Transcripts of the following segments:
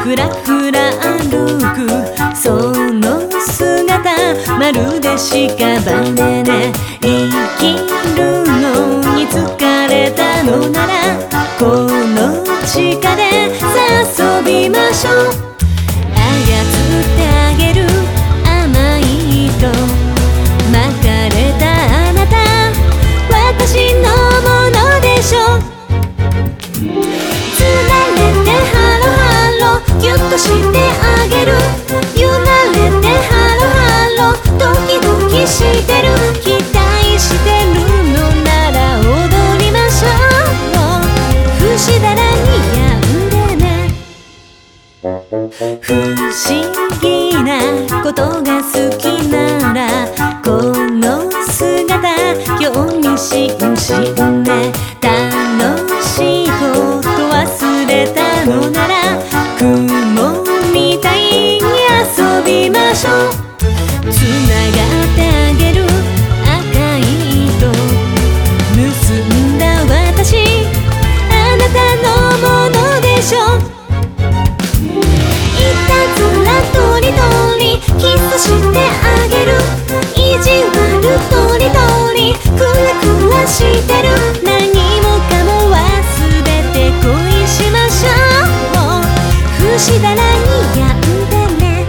ふらふら歩くその姿、まるで屍ね。生きるのに疲れたのなら、この地下でさあ遊びましょう。操ってあげる甘いと巻かれたあなた、私のものでしょう。つられてハロハロギュッとしてあげる、ゆられてハロハロドキドキしてる、期待してるのなら踊りましょう。不死だらにやんでね。不思議なことが好きなら、この姿興味津々ね。楽しいこと忘れたのなら、雲みたいに遊びましょう。つながってあげる赤い糸結んだ私、あなたのものでしょう。いたずらとりどりキスしてあげる、意地悪とりどりクラクラしてる、何もかも忘れて恋しましょう。不死だらにやんでね。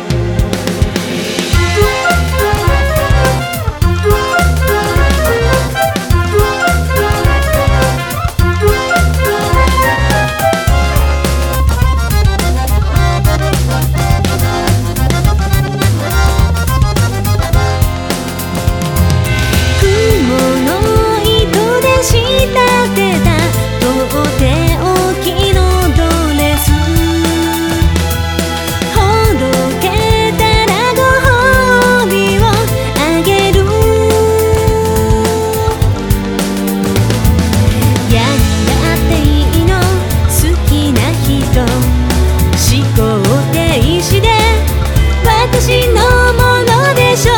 私のものでしょう。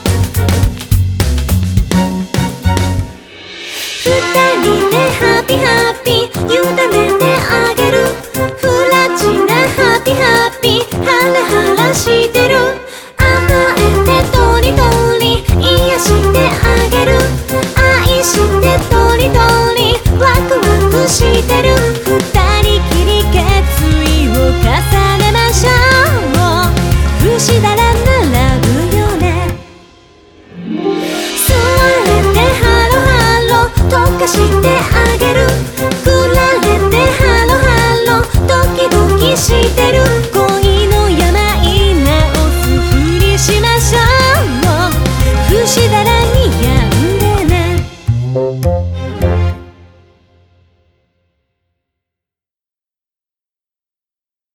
二人でハピハピ委ねてあげる、フラチなハピハピハラハラしてる、甘えてとりどり癒してあげる、愛してとりどりワクワクしてる、二人きり決意を重ねましょう。不死だら並ぶよね。座れてハロハロ溶かしてあげる、